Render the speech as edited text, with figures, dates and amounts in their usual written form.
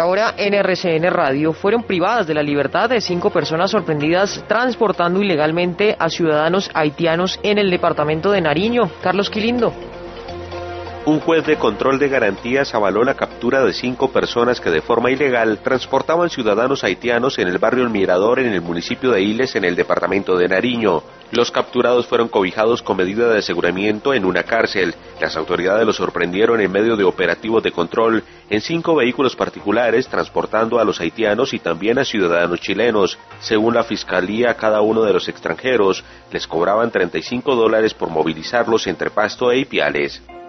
Ahora en RCN Radio fueron privadas de la libertad de 5 personas sorprendidas transportando ilegalmente a ciudadanos haitianos en el departamento de Nariño. Carlos Quilindo. Un juez de control de garantías avaló la captura de 5 personas que de forma ilegal transportaban ciudadanos haitianos en el barrio El Mirador en el municipio de Iles en el departamento de Nariño. Los capturados fueron cobijados con medida de aseguramiento en una cárcel. Las autoridades los sorprendieron en medio de operativos de control en 5 vehículos particulares transportando a los haitianos y también a ciudadanos chilenos. Según la fiscalía, a cada uno de los extranjeros les cobraban $35 por movilizarlos entre Pasto e Ipiales.